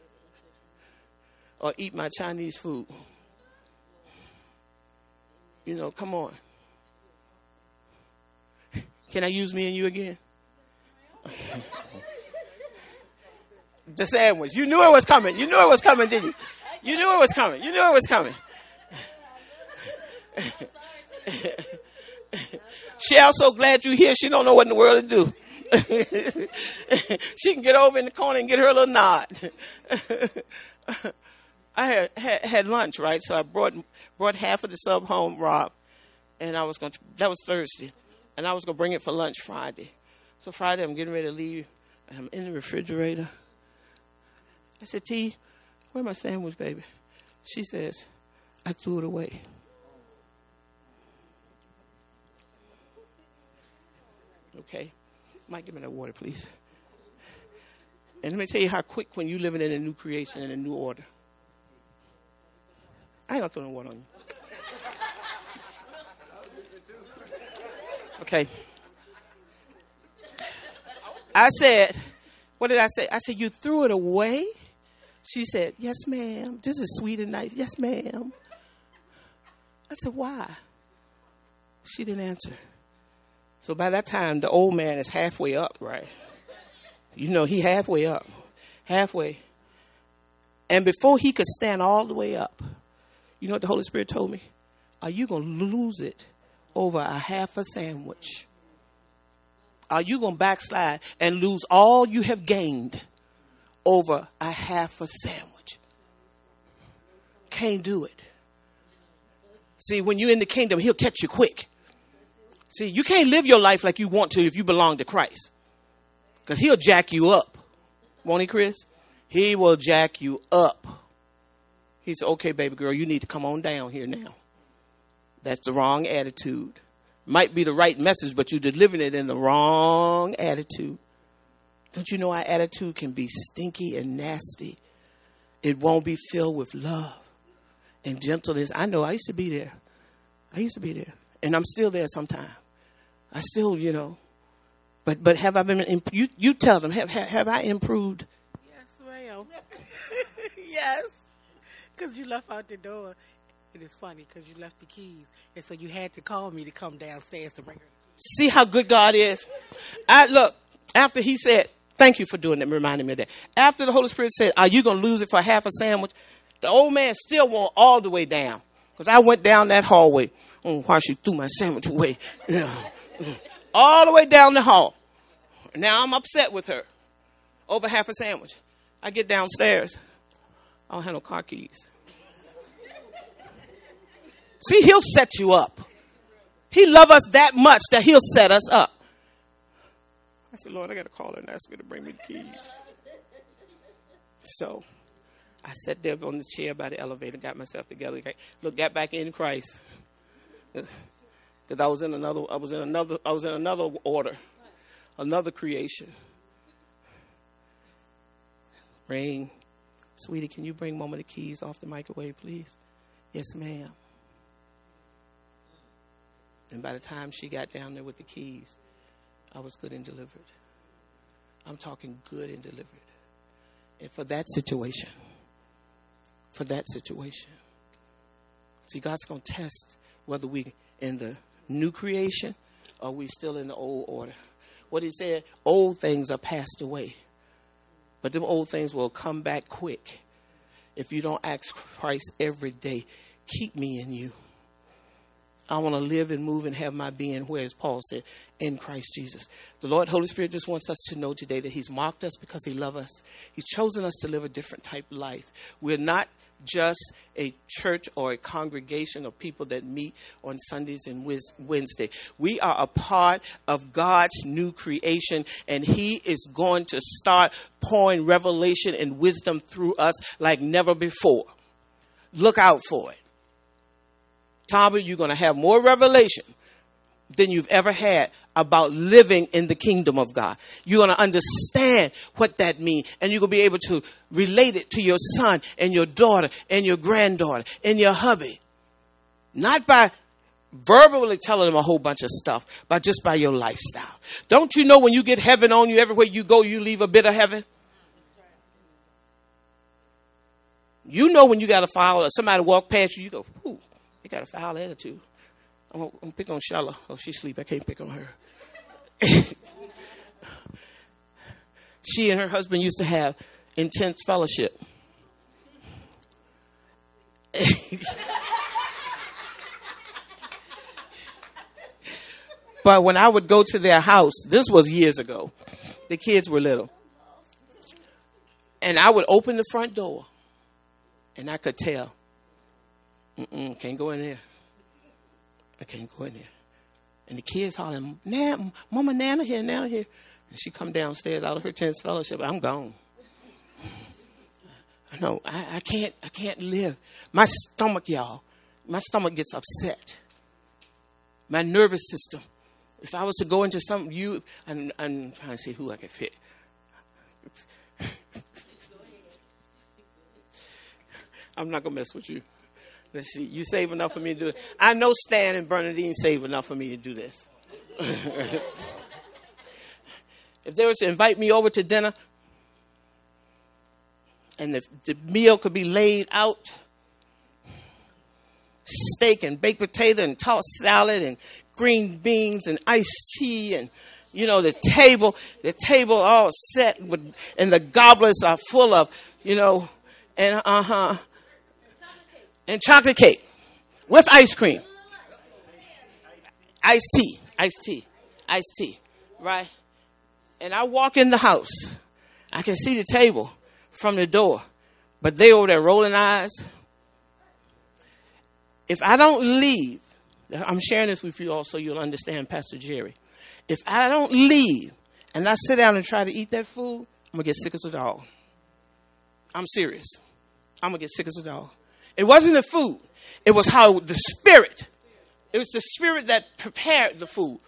Or eat my Chinese food. You know, come on. Can I use me and you again? The sandwich. You knew it was coming. You knew it was coming, didn't you? You knew it was coming. You knew it was coming. Shell, so glad you're here. She don't know what in the world to do. She can get over in the corner and get her a little nod. I had, had had lunch, right? So I brought brought half of the sub home, Rob, and I was going to, that was Thursday, and I was going to bring it for lunch Friday. So Friday, I'm getting ready to leave, and I'm in the refrigerator. I said, T, where's my sandwich, baby? She says, I threw it away. Okay. Mike, give me that water, please. And let me tell you how quick when you're living in a new creation and a new order. I ain't going to throw no water on you. Okay. I said, what did I say? I said, you threw it away? She said, yes, ma'am. This is sweet and nice. Yes, ma'am. I said, why? She didn't answer. So by that time, the old man is halfway up, right? You know, he halfway up. Halfway. And before he could stand all the way up, you know what the Holy Spirit told me? Are you going to lose it over a half a sandwich? Are you going to backslide and lose all you have gained over a half a sandwich? Can't do it. See, when you're in the kingdom, he'll catch you quick. See, you can't live your life like you want to if you belong to Christ. Because he'll jack you up. Won't he, Chris? He will jack you up. He said, okay, baby girl, you need to come on down here now. That's the wrong attitude. Might be the right message, but you're delivering it in the wrong attitude. Don't you know our attitude can be stinky and nasty? It won't be filled with love and gentleness. I know I used to be there. I used to be there. And I'm still there sometimes. I still, you know. But but have I been, imp- you, you tell them, have, have, have I improved? Yes, ma'am. Yes. Because you left out the door. And it's funny because you left the keys. And so you had to call me to come downstairs to bring her the keys. See how good God is? I look, after he said, thank you for doing that, reminding me of that. After the Holy Spirit said, are you going to lose it for half a sandwich? The old man still went all the way down. Because I went down that hallway. Oh, why she threw my sandwich away. Yeah. All the way down the hall. Now I'm upset with her over half a sandwich. I get downstairs. I don't have no car keys. See, he'll set you up. He loves us that much that he'll set us up. I said, Lord, I got to call her and ask her to bring me the keys. So I sat there on the chair by the elevator, got myself together. Look, got back in Christ. Because I was in another, I was in another, I was in another order, another creation. Rain, sweetie, can you bring Mama the keys off the microwave, please? Yes, ma'am. And by the time she got down there with the keys, I was good and delivered. I'm talking good and delivered. And for that situation, for that situation, see, God's going to test whether we in the new creation or we still in the old order. What he said, old things are passed away. But them old things will come back quick. If you don't ask Christ every day, keep me in you. I want to live and move and have my being, where, as Paul said, in Christ Jesus. The Lord, Holy Spirit, just wants us to know today that he's marked us because he loves us. He's chosen us to live a different type of life. We're not just a church or a congregation of people that meet on Sundays and Wednesday. We are a part of God's new creation, and he is going to start pouring revelation and wisdom through us like never before. Look out for it. Tommy, you're going to have more revelation than you've ever had about living in the kingdom of God. You're going to understand what that means. And you're going to be able to relate it to your son and your daughter and your granddaughter and your hubby. Not by verbally telling them a whole bunch of stuff, but just by your lifestyle. Don't you know when you get heaven on you, everywhere you go, you leave a bit of heaven? You know when you got a foul or somebody walk past you, you go, ooh, they got a foul attitude. I'm going to pick on Shala. Oh, she's asleep. I can't pick on her. She and her husband used to have intense fellowship. But when I would go to their house, this was years ago. The kids were little. And I would open the front door. And I could tell, mm-mm, can't go in there. I can't go in there. And the kids hollering, Nan, Mama Nana here, Nana here. And she come downstairs out of her tense fellowship. I'm gone. I know, I, I can't, I can't live. My stomach, y'all, my stomach gets upset. My nervous system. If I was to go into some, you, I'm, I'm trying to see who I can fit. I'm not going to mess with you. Let's see. You save enough for me to do it. I know Stan and Bernadine save enough for me to do this. If they were to invite me over to dinner and if the meal could be laid out, steak and baked potato and tossed salad and green beans and iced tea and, you know, the table, the table all set with, and the goblets are full of, you know, and uh-huh, and chocolate cake with ice cream. Iced tea, iced tea, iced tea, right? And I walk in the house. I can see the table from the door, but they over there rolling eyes. If I don't leave, I'm sharing this with you all so you'll understand Pastor Jerry. If I don't leave and I sit down and try to eat that food, I'm going to get sick as a dog. I'm serious. I'm going to get sick as a dog. It wasn't the food. It was how the spirit, it was the spirit that prepared the food.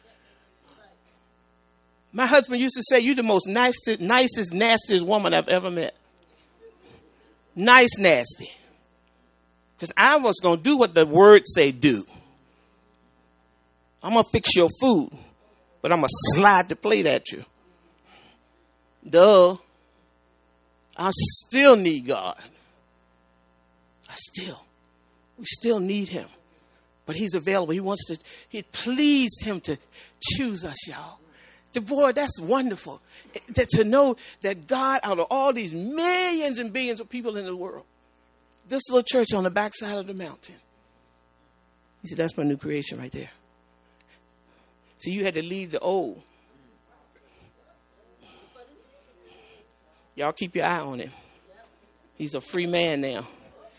My husband used to say, you're the most nicest, nicest, nastiest woman I've ever met. Nice, nasty. Because I was going to do what the word say do. I'm going to fix your food, but I'm going to slide the plate at you. Duh. I still need God. I still. We still need him. But he's available. He wants to, it pleased him to choose us, y'all. The boy, that's wonderful. That to know that God, out of all these millions and billions of people in the world, this little church on the backside of the mountain. He said, that's my new creation right there. See, you had to leave the old. Y'all keep your eye on him. He's a free man now.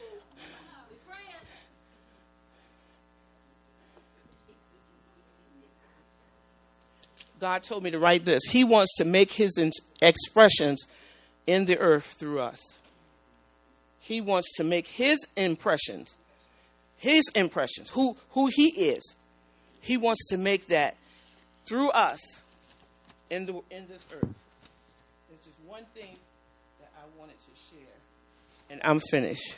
God told me to write this. He wants to make his expressions in the earth through us. He wants to make his impressions, his impressions, who, who he is. He wants to make that through us in the in this earth. There's just one thing that I wanted to share, and I'm finished.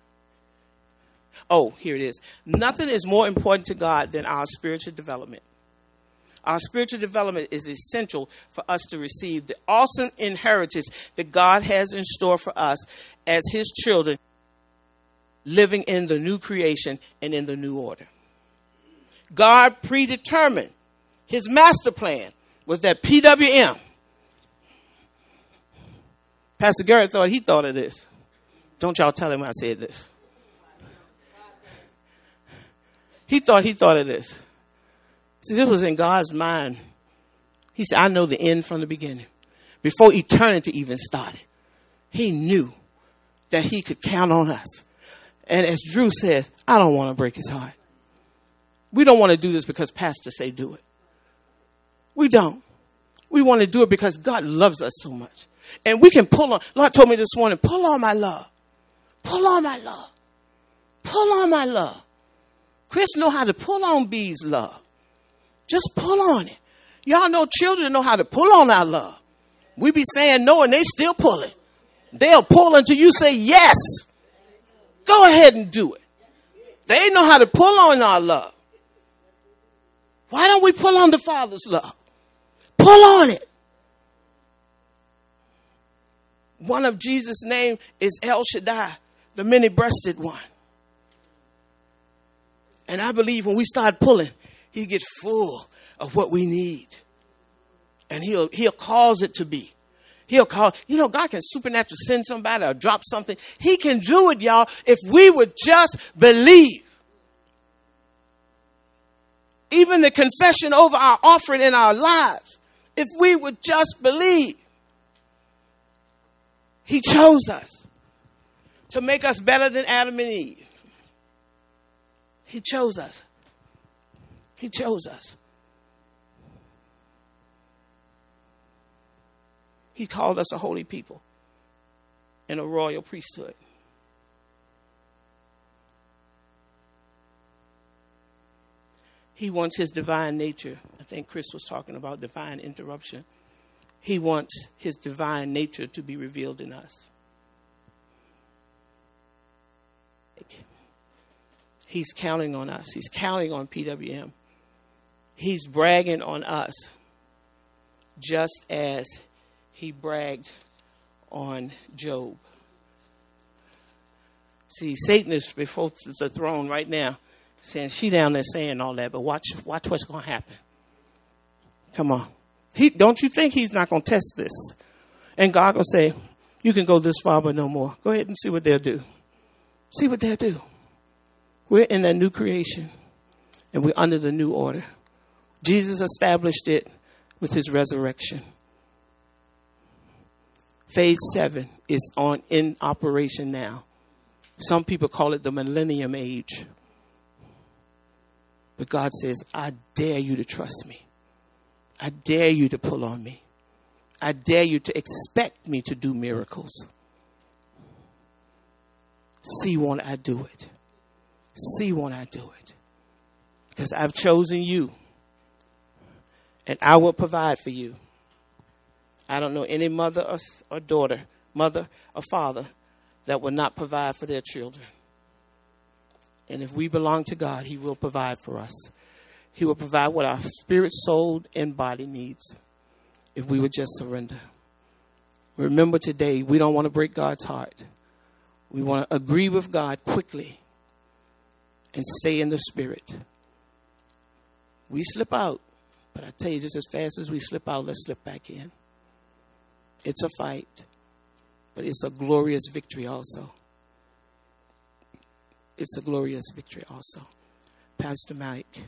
Oh, here it is. Nothing is more important to God than our spiritual development. Our spiritual development is essential for us to receive the awesome inheritance that God has in store for us as his children living in the new creation and in the new order. God predetermined, his master plan was that P W M, Pastor Garrett thought he thought of this. Don't y'all tell him I said this. He thought he thought of this. See, this was in God's mind. He said, I know the end from the beginning. Before eternity even started, he knew that he could count on us. And as Drew says, I don't want to break his heart. We don't want to do this because pastors say do it. We don't. We want to do it because God loves us so much. And we can pull on. Lord told me this morning, pull on my love. Pull on my love. Pull on my love. Chris know how to pull on B's love. Just pull on it. Y'all know children know how to pull on our love. We be saying no and they still pulling. They'll pull until you say yes. Go ahead and do it. They know how to pull on our love. Why don't we pull on the Father's love? Pull on it. One of Jesus' name is El Shaddai, the many-breasted one. And I believe when we start pulling, he gets full of what we need. And he'll he'll cause it to be. He'll call, you know, God can supernaturally send somebody or drop something. He can do it, y'all, if we would just believe. Even the confession over our offering in our lives, if we would just believe. He chose us to make us better than Adam and Eve. He chose us. He chose us. He called us a holy people and a royal priesthood. He wants his divine nature. I think Chris was talking about divine interruption. He wants his divine nature to be revealed in us. He's counting on us. He's counting on P W M. He's bragging on us just as he bragged on Job. See, Satan is before the throne right now, saying, she down there saying all that, but watch, watch what's going to happen. Come on. He, don't you think he's not going to test this? And God will say, you can go this far, but no more. Go ahead and see what they'll do. See what they'll do. We're in a new creation, and we're under the new order. Jesus established it with his resurrection. Phase seven is on in operation now. Some people call it the millennium age. But God says, I dare you to trust me. I dare you to pull on me. I dare you to expect me to do miracles. See, won't I do it? See, won't I do it? Because I've chosen you. And I will provide for you. I don't know any mother or, or daughter, mother or father, that will not provide for their children. And if we belong to God, he will provide for us. He will provide what our spirit, soul, and body needs if we would just surrender. Remember today, we don't want to break God's heart. We want to agree with God quickly and stay in the spirit. We slip out, but I tell you, just as fast as we slip out, let's slip back in. It's a fight, but it's a glorious victory also. It's a glorious victory also. Pastor Mike.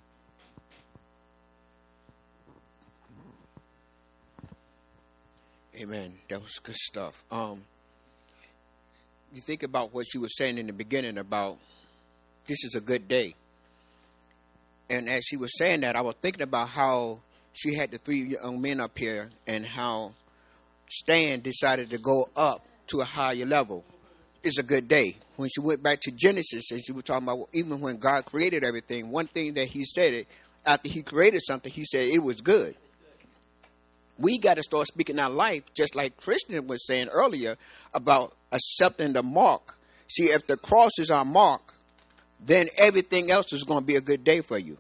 Amen. That was good stuff. Um, you think about what she was saying in the beginning about this is a good day. And as she was saying that, I was thinking about how she had the three young men up here and how Stan decided to go up to a higher level. It's a good day. When she went back to Genesis and she was talking about even when God created everything, one thing that he said it after he created something, he said it was good. We got to start speaking our life, just like Christian was saying earlier, about accepting the mark. See, if the cross is our mark, then everything else is going to be a good day for you.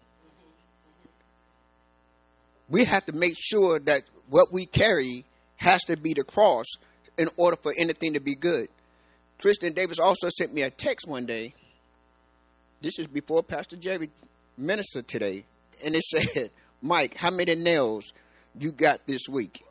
We have to make sure that what we carry has to be the cross in order for anything to be good. Tristan Davis also sent me a text one day. This is before Pastor Jerry ministered today. And it said, Mike, how many nails you got this week?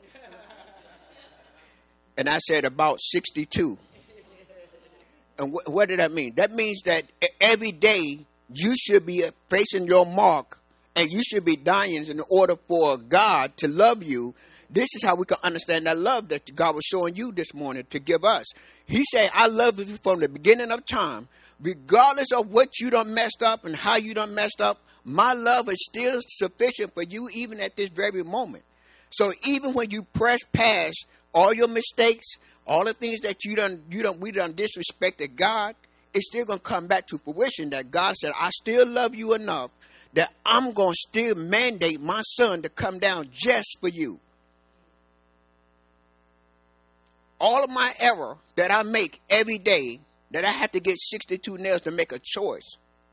And I said about sixty-two. And wh- what did that mean? That means that every day you should be facing your mark and you should be dying in order for God to love you. This is how we can understand that love that God was showing you this morning to give us. He said, I love you from the beginning of time. Regardless of what you done messed up and how you done messed up, my love is still sufficient for you even at this very moment. So even when you press past all your mistakes, all the things that you done, you done, we done disrespected God, it's still going to come back to fruition that God said, I still love you enough that I'm going to still mandate my son to come down just for you. All of my error that I make every day, that I have to get sixty-two nails to make a choice,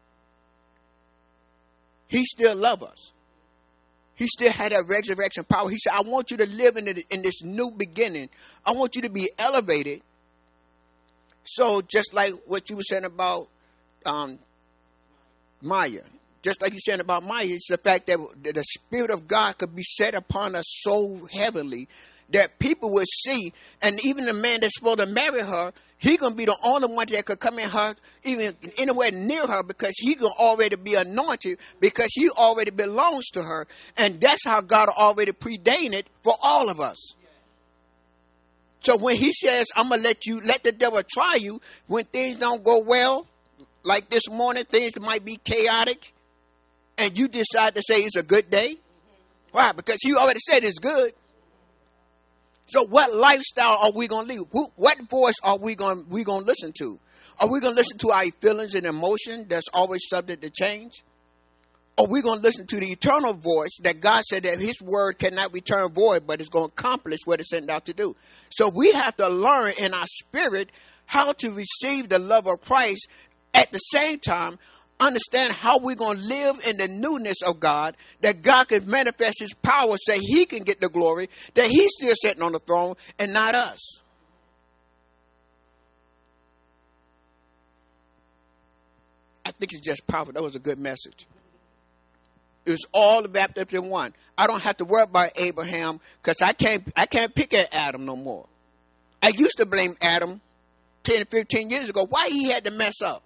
he still loves us. He still had that resurrection power. He said, I want you to live in, the, in this new beginning. I want you to be elevated. So just like what you were saying about um, Maya, just like you saying about Maya, it's the fact that the Spirit of God could be set upon us so heavily that people would see, and even the man that's supposed to marry her, he going to be the only one that could come in her, even anywhere near her, because he going to already be anointed, because he already belongs to her. And that's how God already preordained it for all of us. So when he says, I'm going to let you, let the devil try you, when things don't go well, like this morning, things might be chaotic, and you decide to say it's a good day. Why? Because he already said it's good. So what lifestyle are we going to live? Who, what voice are we going we going to listen to? Are we going to listen to our feelings and emotion that's always subject to change? Or are we going to listen to the eternal voice that God said that his word cannot return void, but it's going to accomplish what it's sent out to do? So we have to learn in our spirit how to receive the love of Christ, at the same time understand how we're going to live in the newness of God, that God can manifest his power so he can get the glory, that he's still sitting on the throne and not us. I think it's just powerful. That was a good message. It was all wrapped up in one. I don't have to worry about Abraham because I can't, I can't pick at Adam no more. I used to blame Adam ten, fifteen years ago. Why he had to mess up?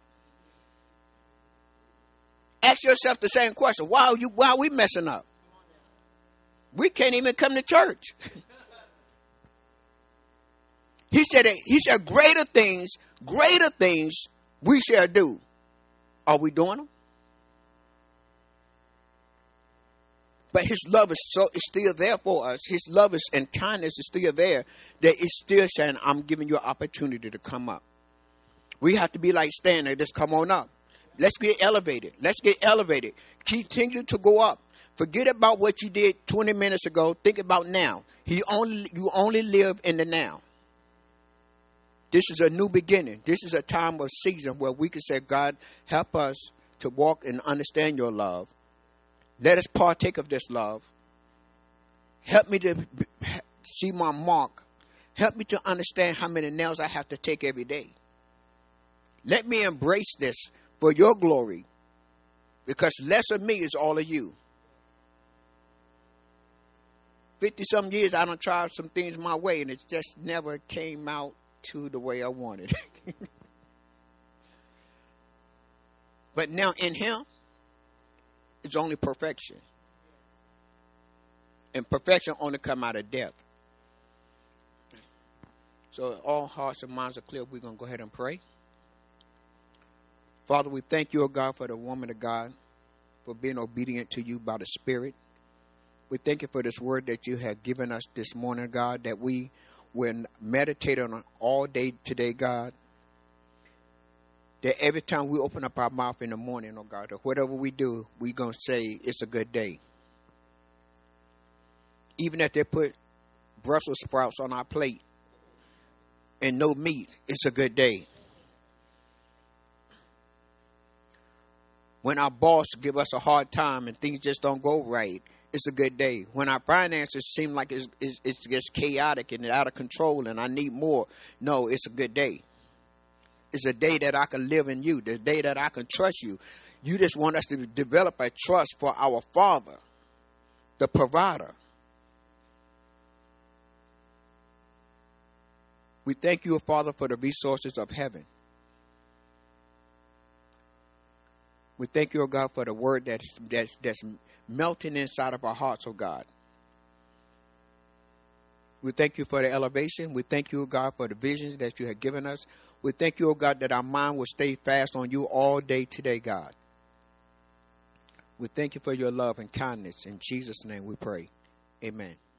Ask yourself the same question. Why are you, why are we messing up? We can't even come to church. He said, he said, greater things, greater things we shall do. Are we doing them? But his love is so is still there for us. His love is and kindness is still there, that it's still saying, I'm giving you an opportunity to come up. We have to be like Stanley, just come on up. Let's get elevated. Let's get elevated. Continue to go up. Forget about what you did twenty minutes ago. Think about now. He only you only live in the now. This is a new beginning. This is a time of season where we can say, God, help us to walk and understand your love. Let us partake of this love. Help me to see my mark. Help me to understand how many nails I have to take every day. Let me embrace this for your glory, because less of me is all of you. fifty-some years, I done tried some things my way, and it just never came out to the way I wanted. But now in him, it's only perfection. And perfection only come out of death. So all hearts and minds are clear. We're going to go ahead and pray. Father, we thank you, O God, for the woman of God, for being obedient to you by the Spirit. We thank you for this word that you have given us this morning, God, that we will meditate on all day today, God. That every time we open up our mouth in the morning, oh God, or whatever we do, we're going to say it's a good day. Even if they put Brussels sprouts on our plate and no meat, it's a good day. When our boss give us a hard time and things just don't go right, it's a good day. When our finances seem like it's, it's, it's just chaotic and out of control and I need more, no, it's a good day. It's a day that I can live in you, the day that I can trust you. You just want us to develop a trust for our Father, the provider. We thank you, Father, for the resources of heaven. We thank you, O God, for the word that's, that's, that's melting inside of our hearts, O God. We thank you for the elevation. We thank you, O God, for the visions that you have given us. We thank you, O God, that our mind will stay fast on you all day today, God. We thank you for your love and kindness. In Jesus' name we pray. Amen.